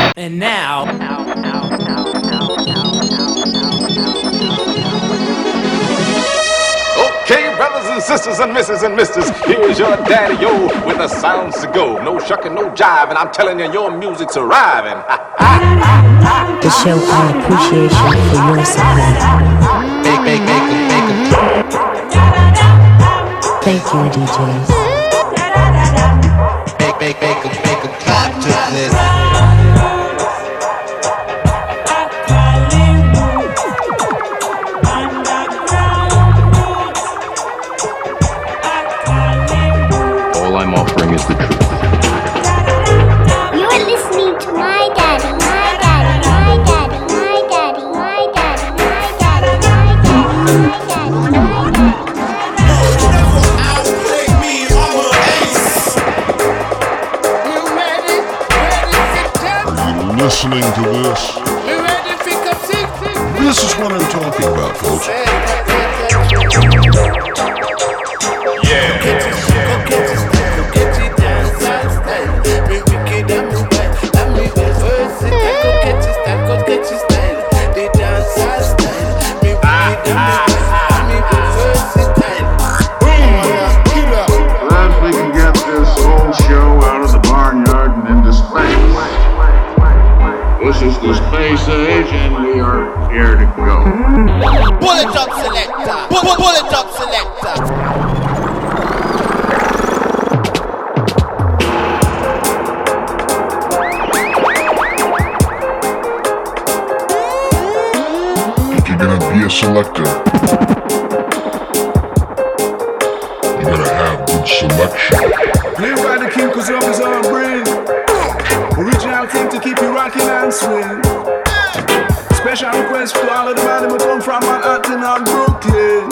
And now. Okay, brothers and sisters and misses and misters, here's your daddy-o with the sounds to go. No shucking, no jive, and I'm telling you, your music's arriving. To show our appreciation for your support. Thank you, DJs. Make a clap to this. All I'm offering is the truth. You are listening to my daddy, my daddy, my daddy, my daddy, my daddy, my daddy, my daddy, my daddy. Listening to this? This is what I'm talking about, folks. We can get this whole show out of the barnyard and into space. This is the space age, and we are here to go. Bullet up selector. Bullet up selector. If you're gonna be a selector, you gotta have good selection. Play by the king cause love is our brain. Original thing to keep you rocking and swing. Special request to all of the man who come from Manhattan and Brooklyn.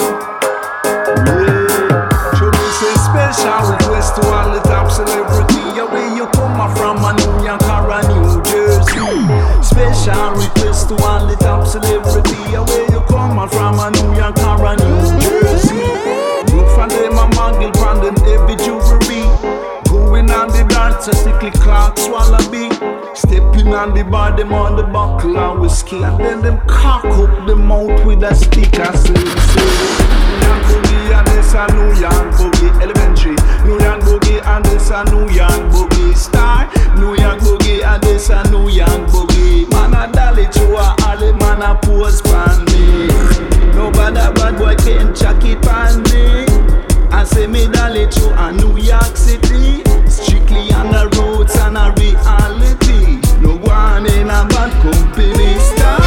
Yeah. Should we say special request to all the top celebrity? Where you come from, New York or New Jersey. Special request to all the top celebrity. Where you come from, New York or New Jersey. Look for them a muggle brand and every jewelry. Going on the dance, a stickly clock, Wallaby. Stepping on the bar, them on the buckle and whiskey. And then them cock up the mouth with a stick and say, New York boogie and this a New York boogie elementary. New York boogie and this a New York boogie star. New York boogie and this a New York boogie. Man a dolly to a alley, man a pose pan me. Nobody bad boy can chuck it pan me. I say me dolly to a New York City. Strictly on the roots and a reality. No one in a bad company star.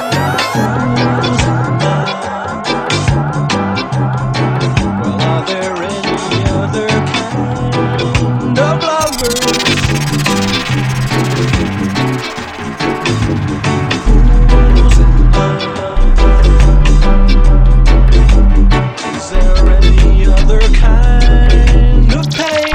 Well, are there any other kind of lovers? Fools in love. Is there any other kind of pain?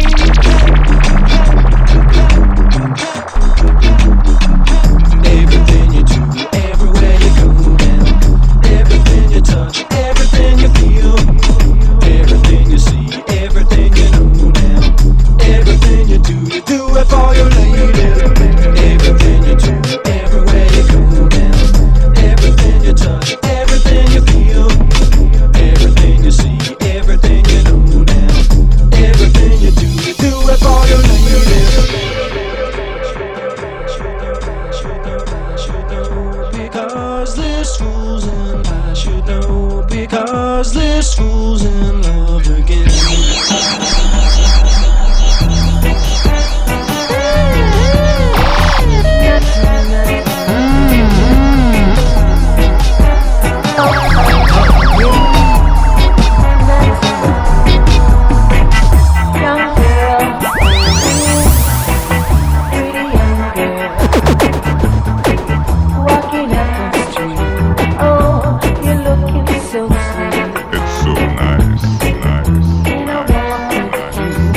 Everything you do, everywhere you go now. Everything you touch, everything you feel. Everything you see, everything you know now. Everything you do it for your lady. Everything you do, everywhere you go now. Everything you touch, everything you feel. Everything you see, everything you know now. Everything you do it for your lady. Because this fool's in, I should know. Because this fool's in love again. It's so nice, nice, nice, nice.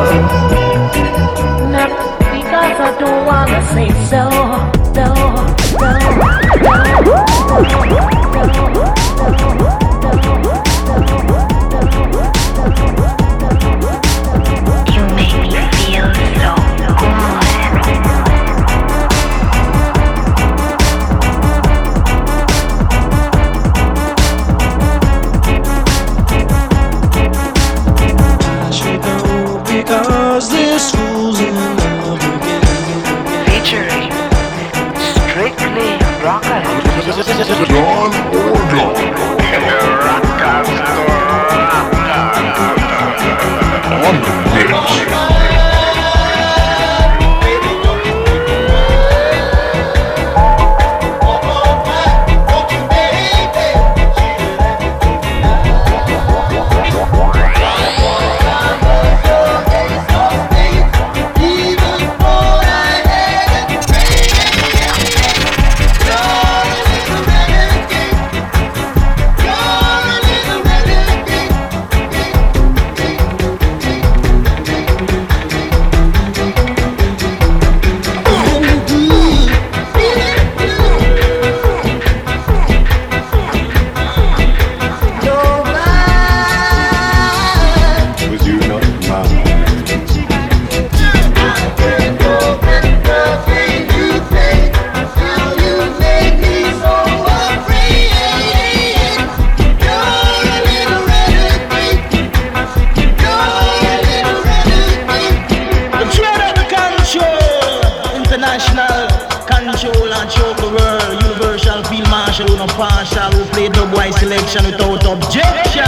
Not because I don't wanna say so. You make me feel so good. Because this fool's in love again. Featuring Strictly Rocker. John Organ. On the mix. Partial who played the boy selection without objection.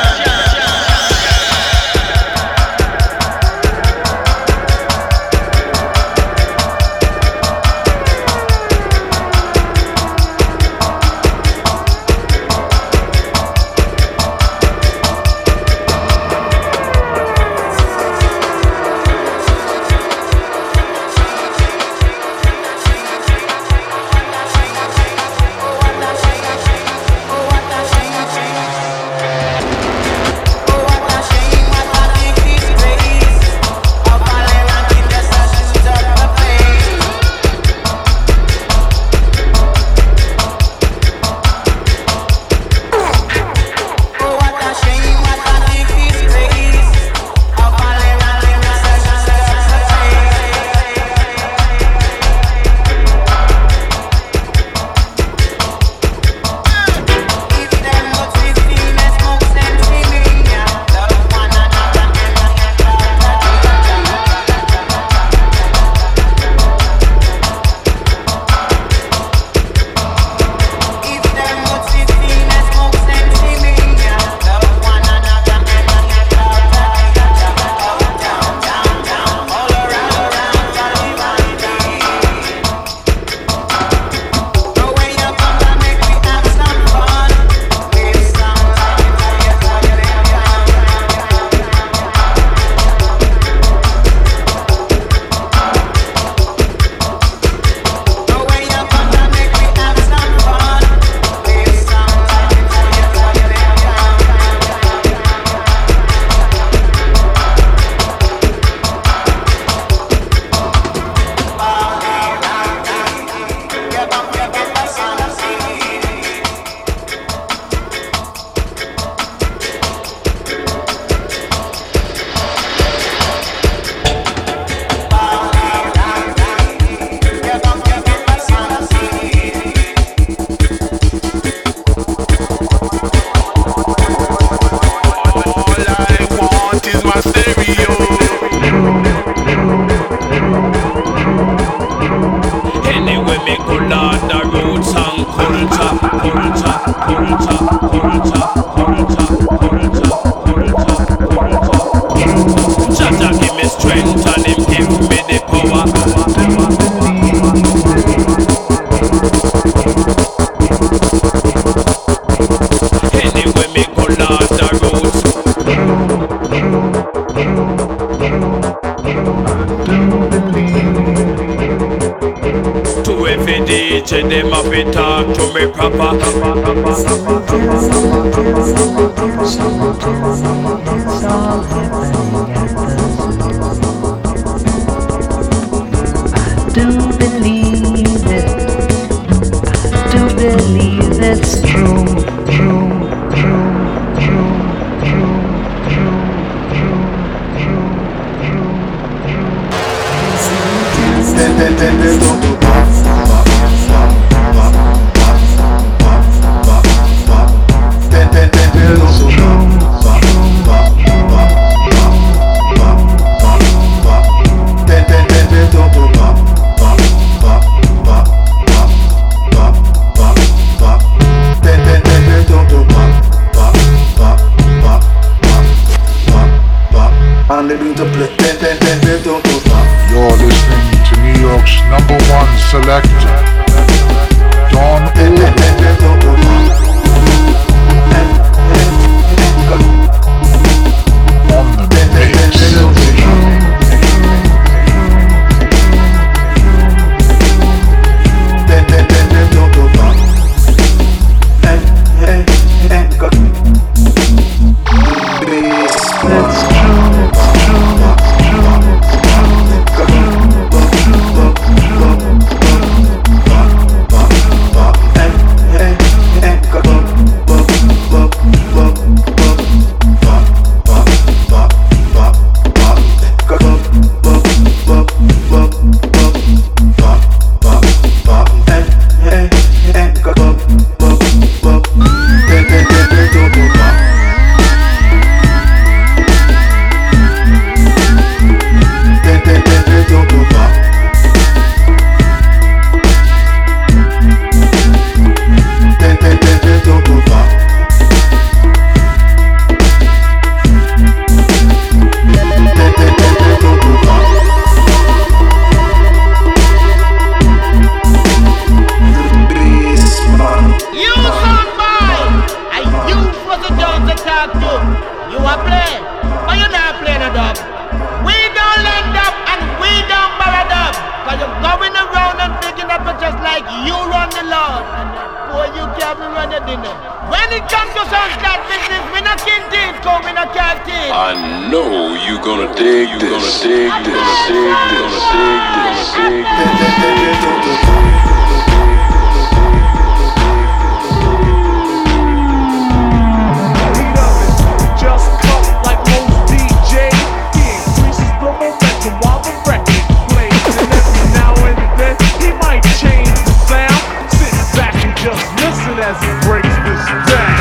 DJ them have to talk to me proper. You're listening to New York's #1 selector, Don on the I know you gonna dig Just cut like most DJs. He increases the momentum while the record plays. And every now and then he might change the sound. Sit back and just listen as he breaks this down.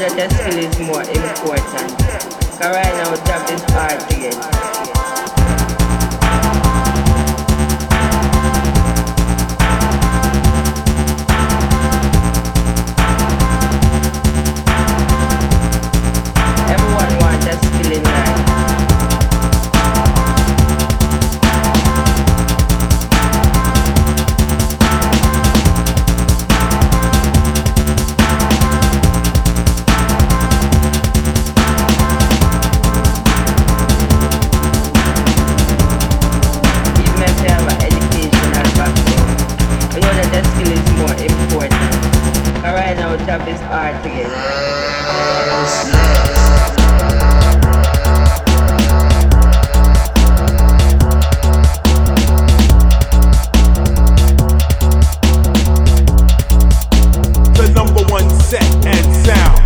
that the skill is more important. Cause right now job is hard to get. Everyone wants a skill in life. Job is hard to get. The number one set and sound.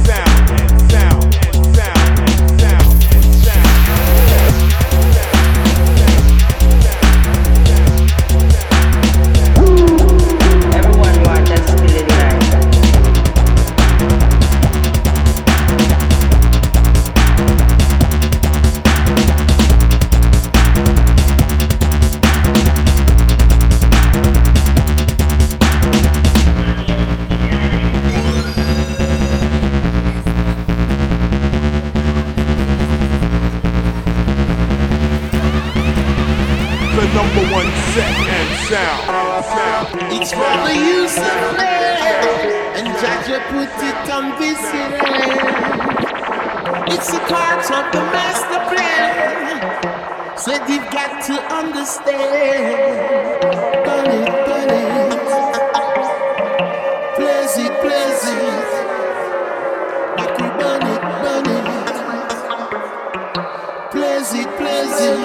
Everyone wants a skill in life. The number one set and sound. It's for the use of man, and Judge put it on this land. It's a part of the master plan, so you've got to understand. Burn it, burn it, blaze it, blaze it. Like we burn it, blaze it, blaze it.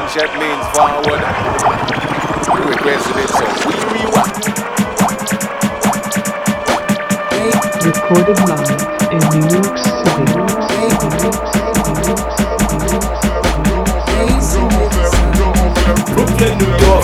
jet leans forward. You requested it, so we rewind. Recorded live in New York City. Brooklyn, New York.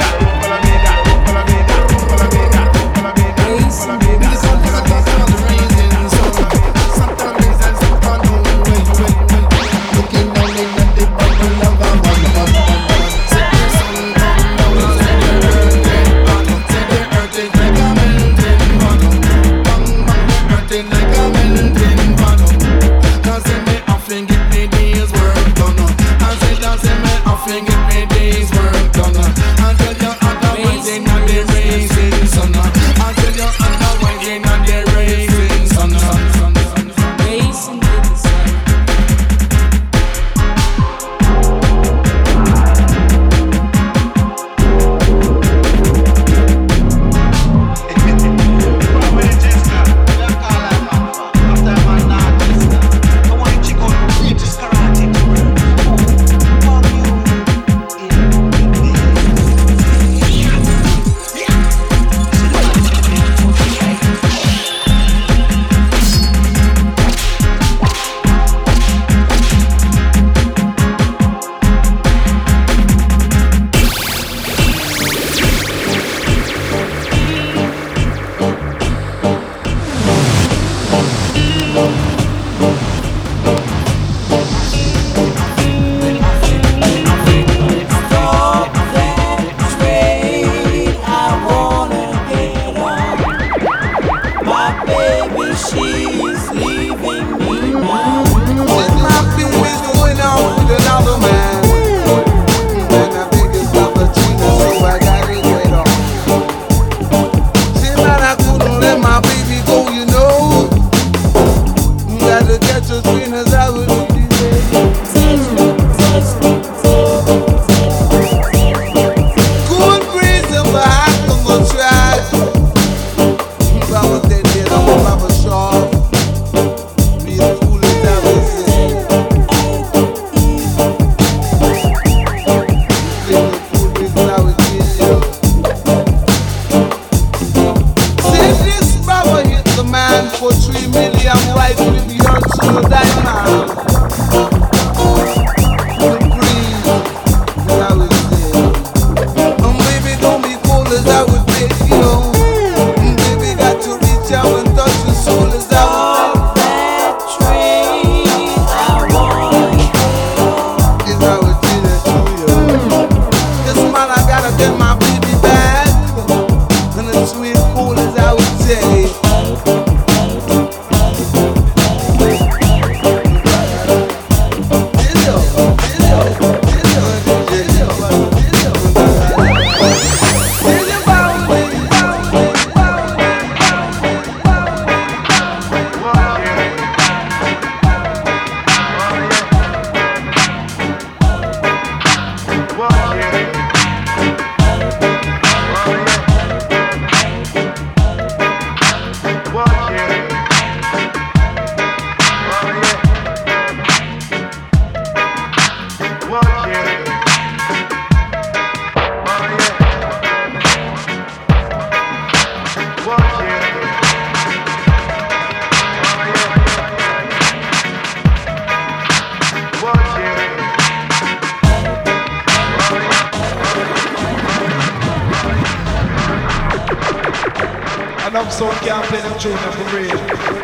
And I'm so can't play them tune for real.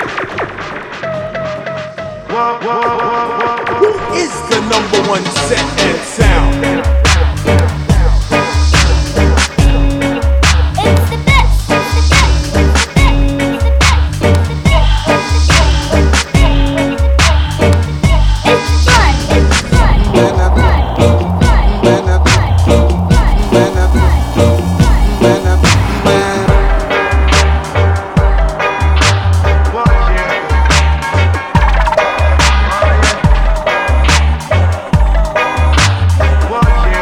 Who is the #1 set and sound? Watch it.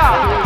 Jah.